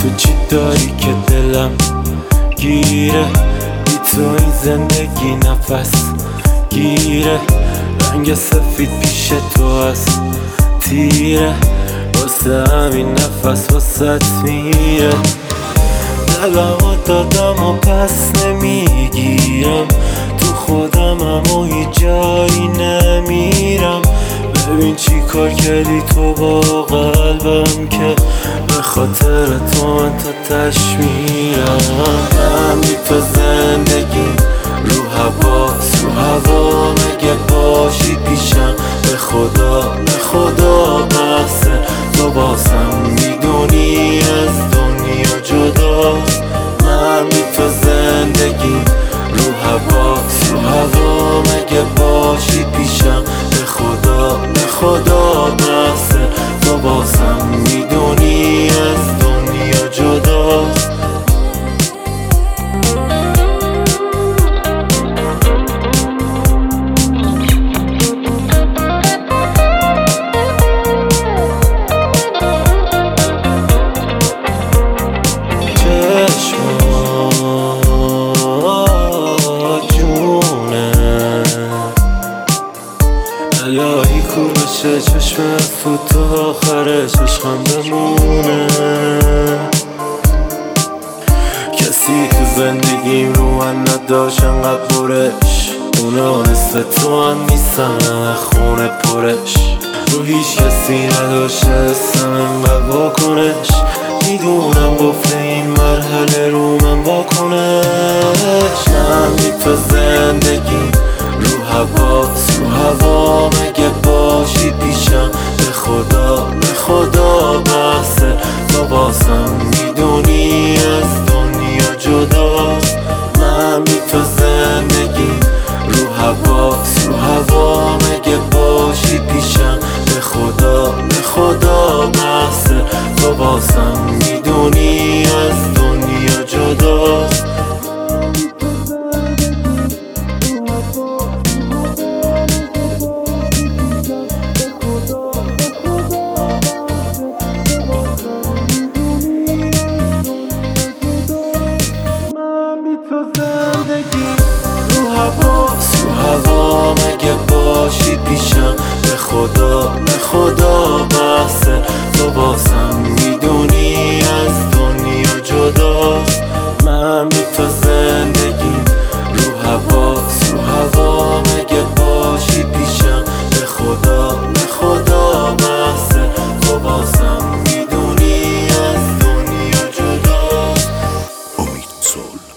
تو چی داری که دلم گیره؟ بی تو این زندگی نفس گیره. رنگ سفید پیش تو هست تیره، واسه همین نفس واسط میره. دلمو دادم و پس نمیگیرم، تو خودمم و هیچ جایی نمیرم. ببین چی کار کردی تو با قلبم که به خاطر تو من تا تش میرم. من بی تو زندگی رو حواس رو هوا، مگه باشی پیشم به خدا بحثه تو بازم میدونی از دنیا جداست. من بی تو زندگی رو حواس رو هوا، مگه باشی پیشم به خدا بحثه تو بازم میدونی از دنیا جداست. الهی کو بشه چشمت فوت تا آخرش عشقم بمونه. کسی تو زندگیم رو من نداشت انقدر برش، اونا مثل تو هم نیستن خونه پرش. رو هیچ کسی نداشت حسم انقدر واکنش، میدونم گفته این مرحله رو من واکنش. من بی تو زندگی رو حواس رو هوا، مگه باشی پیشم به خدا بحثه تو بازم میدونی از دنیا جداست. من بی تو زندگی رو حواس رو هوا، مگه باشی پیشم به خدا بحثه تو بازم میدونی از دنیا جداست. حواس رو هوا، مگه باشی پیشم به خدا بحثه تو بازم میدونی از دنیا جداست. من بی تو زندگی رو حواس رو هوا، مگه باشی پیشم به خدا بحثه تو بازم میدونی از دنیا جداست. امید سول